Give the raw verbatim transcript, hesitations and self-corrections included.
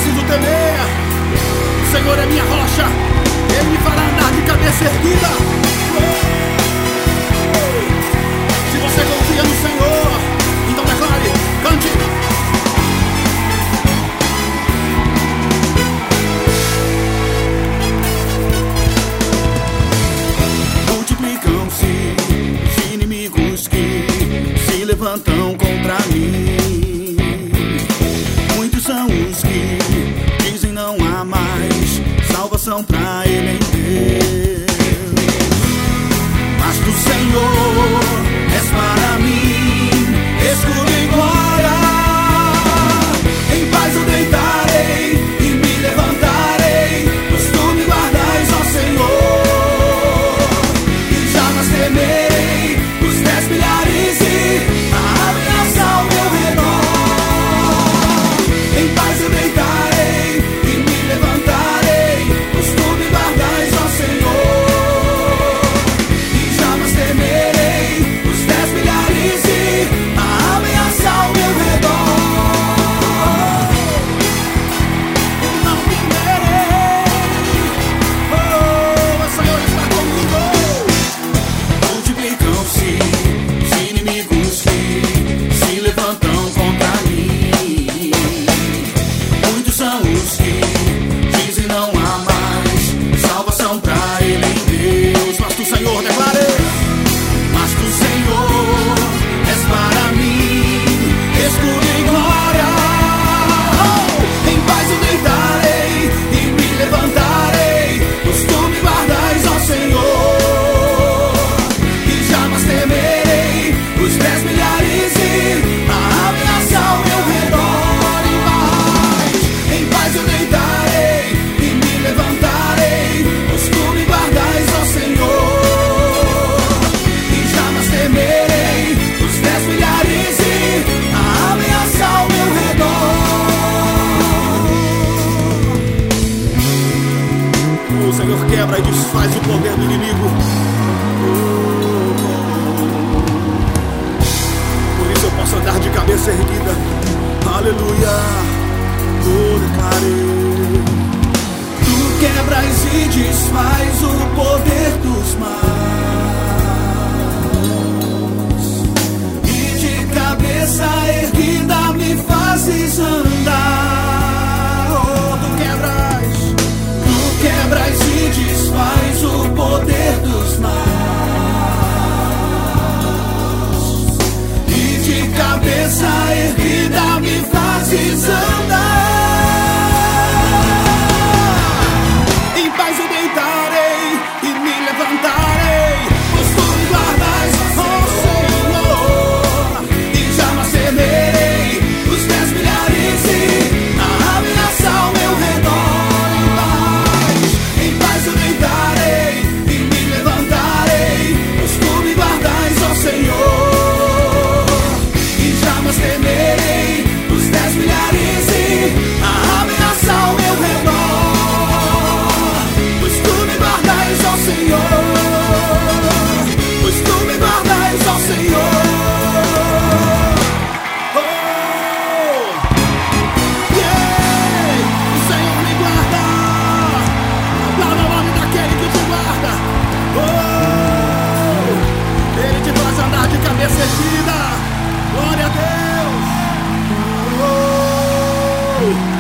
preciso temer. O Senhor é minha rocha, Ele me fará andar de cabeça erguida. Se você confia no Senhor, então declare, cante. Multiplicam-se os inimigos que se levantam contra mim. Muitos são os que dizem não há mais salvação pra ele em Deus. Mas do Senhor és para mim escudo e glória. Em paz eu deitarei e me levantarei, pois tu me guardas, ó Senhor. E jamais temerei os dez milhares e a ameaça ao meu redor. Em paz eu deitarei e me levantarei, pois tu me guardas, ó Senhor. E jamais temerei os dez milhares e a ameaça ao meu redor. Eu não temerei, oh, o Senhor está comigo. Multiplicam-se os inimigos que se levantam contra mim. Muitos são os que dizem não há mais salvação pra ele em Deus. Mas do Senhor declarei, mas do Senhor és para mim escudo e glória. Oh! Em paz eu deitarei e me levantarei, pois tu me guardas, ó Senhor. E jamais temerei os dez milhares e a ameaça ao meu redor. Em paz, em paz eu deitarei e me levantarei, pois tu me guardas, ó Senhor. E jamais temerei os dez milhares e a ameaça ao meu redor. O Senhor quebra e desfaz o poder do inimigo. Por isso eu posso andar de cabeça erguida. Aleluia. Oh, declarei. Tu quebras e desfaz o poder dos maus, e de cabeça erguida me fazes andar. Oh, tu quebras, tu quebras e desfaz o poder dos maus, e de cabeça erguida me fazes andar. Em paz eu deitarei e me levantarei, pois tu me guardas, ó Senhor. E jamais temerei os dez milhares e a ameaça ao meu redor. Em paz, em paz eu deitarei e me levantarei, pois tu me guardas, ó Senhor. E jamais temerei os dez milhares e a ameaça ao meu redor. Pois tu me guardas, ó Senhor. Pois tu me guardas, ó Senhor. Oh, yeah, o Senhor me guarda. Aplauda o nome daquele que te guarda. Oh, Ele te faz andar de cabeça erguida. Glória a Deus. Oh.